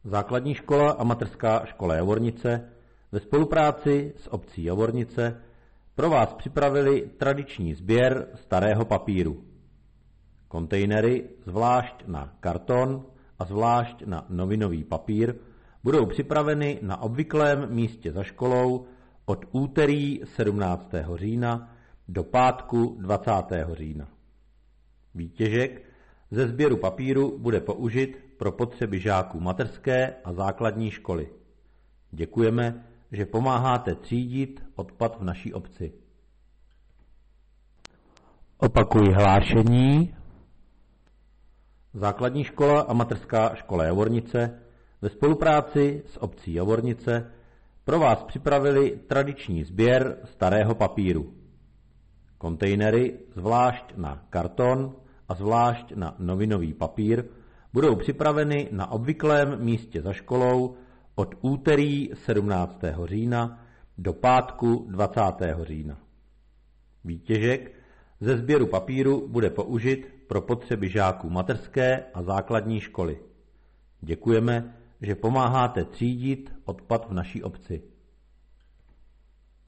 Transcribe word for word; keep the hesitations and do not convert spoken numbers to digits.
Základní škola a mateřská škola Javornice ve spolupráci s obcí Javornice pro vás připravili tradiční sběr starého papíru. Kontejnery zvlášť na karton a zvlášť na novinový papír budou připraveny na obvyklém místě za školou od úterý sedmnáctého října do pátku dvacátého října. Výtěžek ze sběru papíru bude použit pro potřeby žáků mateřské a základní školy. Děkujeme, že pomáháte třídit odpad v naší obci. Opakuji hlášení. Základní škola a mateřská škola Javornice ve spolupráci s obcí Javornice pro vás připravili tradiční sběr starého papíru. Kontejnery zvlášť na karton a zvlášť na novinový papír budou připraveny na obvyklém místě za školou od úterý sedmnáctého října do pátku dvacátého října. Výtěžek ze sběru papíru bude použit pro potřeby žáků mateřské a základní školy. Děkujeme, že pomáháte třídit odpad v naší obci.